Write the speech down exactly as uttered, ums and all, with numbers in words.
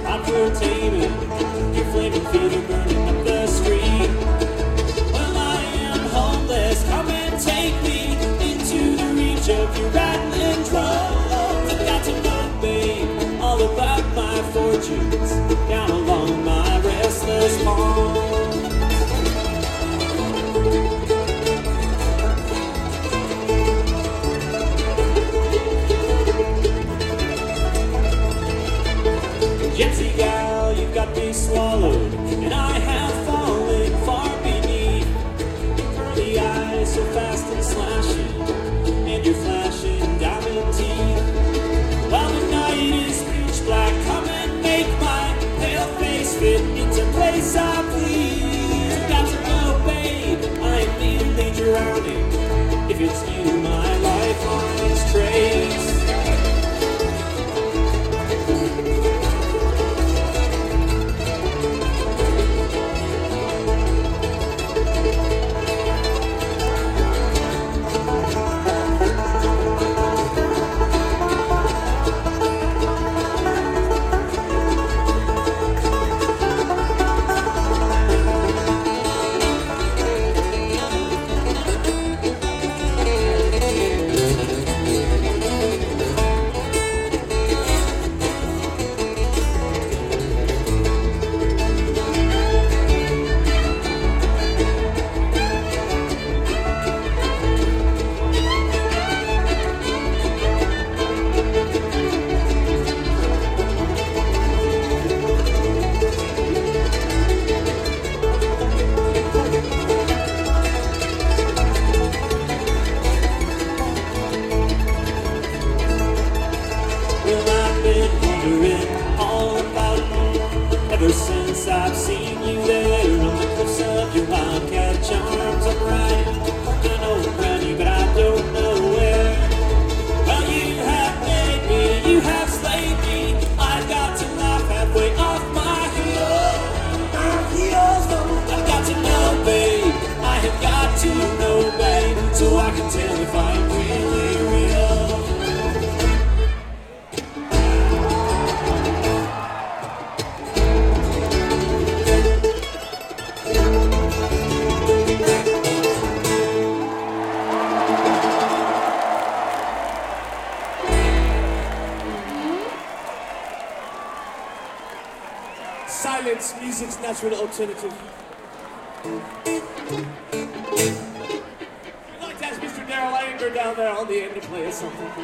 hot flirtating, your flaming feet are burning up the street. Well, I am homeless, come and take me into the reach of your rattling drums. I've got to know, babe, all about my fortunes down along my restless palm. Gypsy gal, you've got me swallowed, and I have fallen far beneath. Your curly eyes so fast and slashing, and your flashing diamond teeth. While the night is pitch black, come and make my pale face fit into place I please. I've got to know, babe, I am nearly drowning. If it's you, my lifeline's trace. Ever since I've seen you there on the cliffs of your wildcat charms, I'm riding, I know I'm running, but I don't know where. Well, you have made me, you have slayed me. I've got to laugh halfway off my heels. My heels, I've got to know, babe. I have got to know, babe, so I can tell if I'm really real. Silence, music's natural alternative. I'd like to ask Mister Daryl Anger down there on the end to play us something.